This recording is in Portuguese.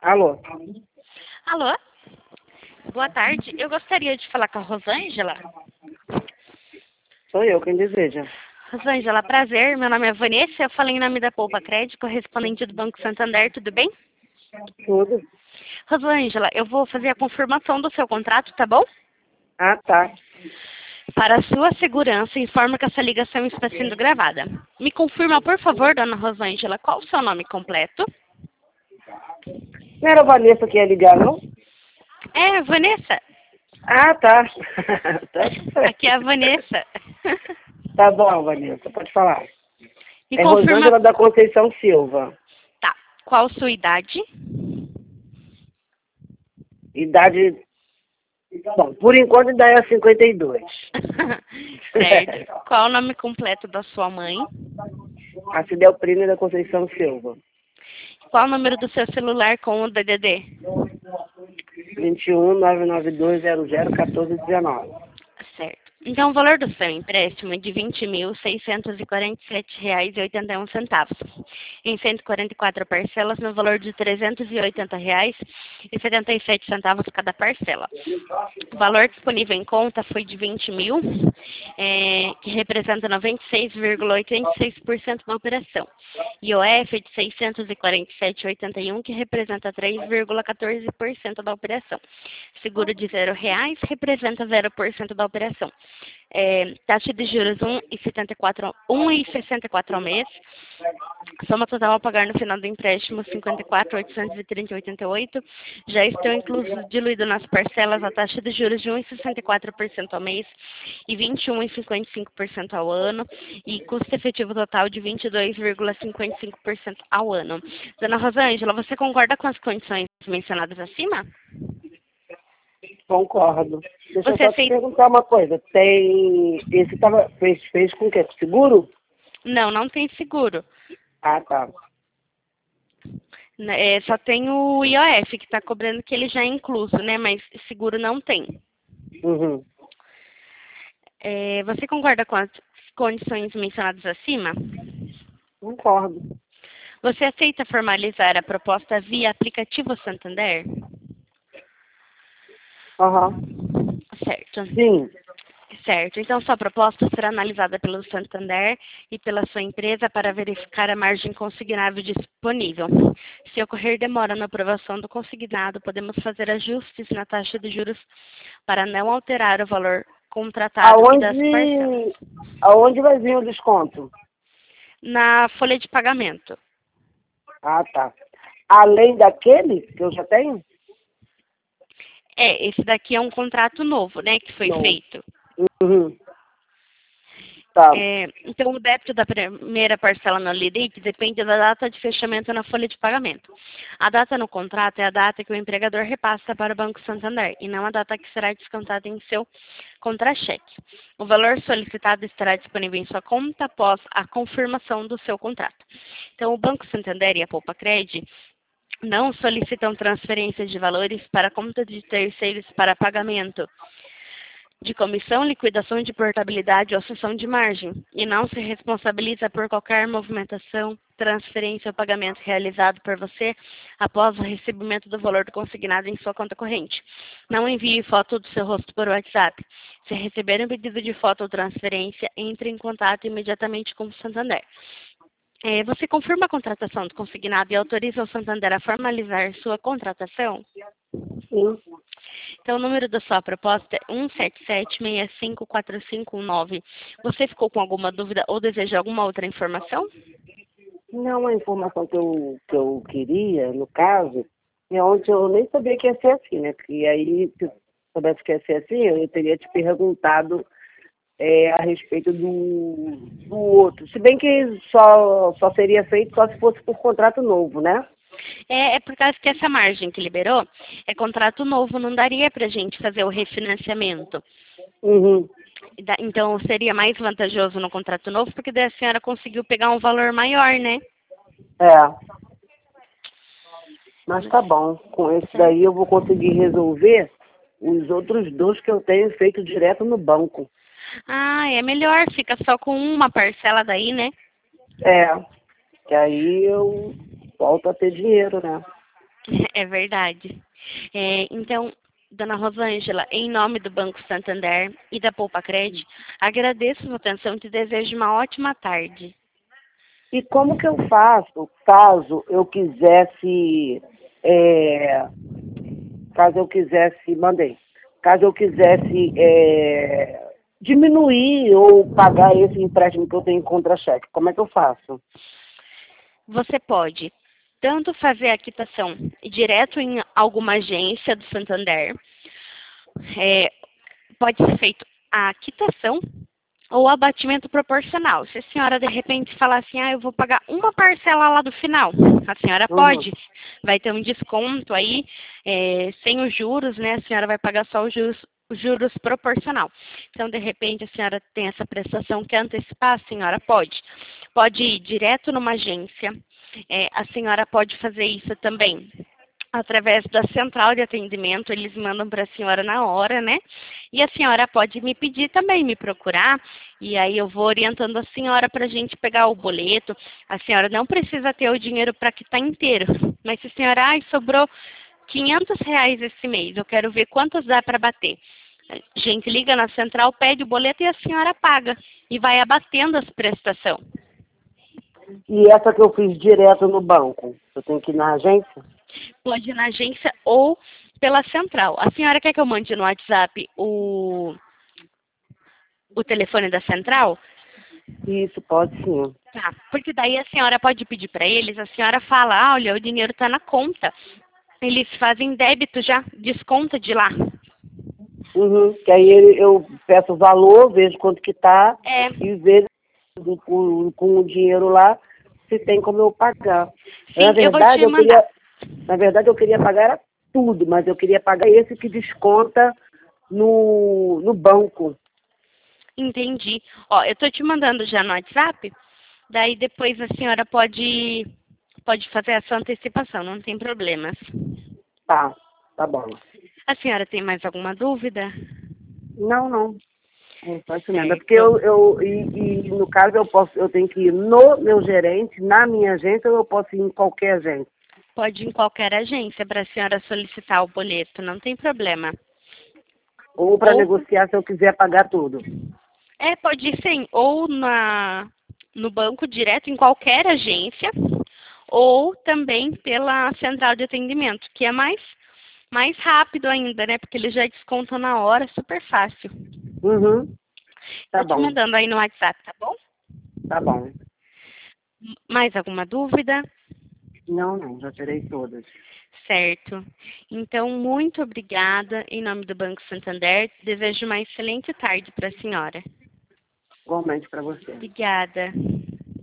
Alô? Alô? Boa tarde. Eu gostaria de falar com a Rosângela. Sou eu quem deseja. Rosângela, prazer. Meu nome é Vanessa. Eu falei em nome da Poupa Crédito, correspondente do Banco Santander. Tudo bem? Tudo? Rosângela, eu vou fazer a confirmação do seu contrato, tá bom? Ah, tá. Para a sua segurança, informo que essa ligação está sendo gravada. Me confirma, por favor, dona Rosângela, qual o seu nome completo? Não era a Vanessa que ia ligar, não? É, Vanessa. Ah, tá. Tá Aqui é a Vanessa. Tá bom, Vanessa, pode falar. Me É confirma, Rosângela da Conceição Silva. tá, qual sua idade? Idade... Bom, por enquanto ainda é 52. Certo. Qual o nome completo da sua mãe? A Cidelprina da Conceição Silva. Qual o número do seu celular com o DDD? 21 992 00 1419. Certo. Então, o valor do seu empréstimo é de R$ 20.647,81, em 144 parcelas, no valor de R$ 380,77 cada parcela. O valor disponível em conta foi de 20 mil, que representa 96,86% da operação. IOF é de 647,81, que representa 3,14% da operação. Seguro de R$ 0 representa 0% da operação. Taxa de juros 1,64 ao mês. Soma total a pagar no final do empréstimo 54.830,88. Já estão inclusos diluído nas parcelas a taxa de juros de 1,64% ao mês e 21,55% ao ano e custo efetivo total de 22,55% ao ano. Dona Rosângela, você concorda com as condições mencionadas acima? Concordo. Deixa eu Você só te aceita? perguntar uma coisa. Esse fez com o quê? Com seguro? Não, não tem seguro. Ah, tá. Só tem o IOF que está cobrando que ele já é incluso, né? Mas seguro não tem. Uhum. Você concorda com as condições mencionadas acima? Concordo. Você aceita formalizar a proposta via aplicativo Santander? Aham. Certo. Sim. Certo. Então, sua proposta será analisada pelo Santander e pela sua empresa para verificar a margem consignável disponível. Se ocorrer demora na aprovação do consignado, podemos fazer ajustes na taxa de juros para não alterar o valor contratado e das parcelas. Aonde vai vir o desconto? Na folha de pagamento. Ah, tá. Além daquele que eu já tenho? Esse daqui é um contrato novo, né, que foi Não. feito. Uhum. Tá. Então, o débito da primeira parcela no LIDIC depende da data de fechamento na folha de pagamento. A data no contrato é a data que o empregador repassa para o Banco Santander e não a data que será descontada em seu contra-cheque. O valor solicitado estará disponível em sua conta após a confirmação do seu contrato. Então, o Banco Santander e a Poupa Cred não solicitam transferências de valores para conta de terceiros para pagamento de comissão, liquidação de portabilidade ou cessão de margem, e não se responsabiliza por qualquer movimentação, transferência ou pagamento realizado por você após o recebimento do valor consignado em sua conta corrente. Não envie foto do seu rosto por WhatsApp. Se receber um pedido de foto ou transferência, entre em contato imediatamente com o Santander. Você confirma a contratação do consignado e autoriza o Santander a formalizar sua contratação? Sim. Então, o número da sua proposta é 177654519. Você ficou com alguma dúvida ou deseja alguma outra informação? Não, a informação que eu queria, no caso, é onde eu nem sabia que ia ser assim, né? Porque aí, se eu soubesse que ia ser assim, eu teria te perguntado a respeito do outro. Se bem que só seria feito só se fosse por contrato novo, né? É por causa que essa margem que liberou é contrato novo, não daria para a gente fazer o refinanciamento. Uhum. Então, seria mais vantajoso no contrato novo, porque daí a senhora conseguiu pegar um valor maior, né? É. Mas tá bom. Com esse daí eu vou conseguir resolver os outros dois que eu tenho feito direto no banco. Ah, é melhor, fica só com uma parcela daí, né? É. Que aí eu volto a ter dinheiro, né? É verdade. Então, dona Rosângela, em nome do Banco Santander e da Poupa Cred, agradeço a sua atenção e te desejo uma ótima tarde. E como que eu faço caso eu quisesse, é, mandei, caso eu quisesse diminuir ou pagar esse empréstimo que eu tenho em contra-cheque, como é que eu faço? Você pode tanto fazer a quitação direto em alguma agência do Santander, é, pode ser feito a quitação ou abatimento proporcional. Se a senhora de repente falar assim, eu vou pagar uma parcela lá do final, a senhora Uhum. pode, vai ter um desconto aí, sem os juros, né? A senhora vai pagar só os juros proporcional. Então, de repente, a senhora tem essa prestação que antecipar, a senhora pode. Pode ir direto numa agência, a senhora pode fazer isso também através da central de atendimento, eles mandam para a senhora na hora, né? E a senhora pode me pedir também, me procurar, e aí eu vou orientando a senhora para a gente pegar o boleto. A senhora não precisa ter o dinheiro para quitar inteiro, mas se a senhora, sobrou R$ 500 esse mês, eu quero ver quantos dá para bater. A gente liga na central, pede o boleto e a senhora paga, e vai abatendo as prestações. E essa que eu fiz direto no banco, eu tenho que ir na agência? Pode ir na agência ou pela central. A senhora quer que eu mande no WhatsApp o telefone da central? Isso, pode sim. Tá, porque daí a senhora pode pedir para eles, a senhora fala, olha, o dinheiro está na conta. Eles fazem débito já, desconta de lá. Uhum. Que aí eu peço o valor, vejo quanto que tá É, e vejo com o dinheiro lá se tem como eu pagar. Na sim, eu vou verdade, te mandar. eu queria pagar era tudo, mas eu queria pagar esse que desconta no banco. Entendi. Ó, eu tô te mandando já no WhatsApp, daí depois a senhora pode fazer essa antecipação, não tem problemas. Tá bom. A senhora tem mais alguma dúvida? Não, não. É só isso mesmo. É porque Certo. no caso eu tenho que ir no meu gerente, na minha agência, ou eu posso ir em qualquer agência. Pode ir em qualquer agência para a senhora solicitar o boleto, não tem problema. Ou para Ou, negociar se eu quiser pagar tudo. pode ir sim, ou no banco direto, em qualquer agência, ou também pela central de atendimento, que é mais rápido ainda, né? Porque eles já descontam na hora, super fácil. Uhum. Tá Tô te bom, mandando aí no WhatsApp, tá bom? tá bom. Mais alguma dúvida? Não, não, já terei todas. Certo. Então, muito obrigada em nome do Banco Santander. Desejo uma excelente tarde para a senhora. Igualmente para você. Obrigada.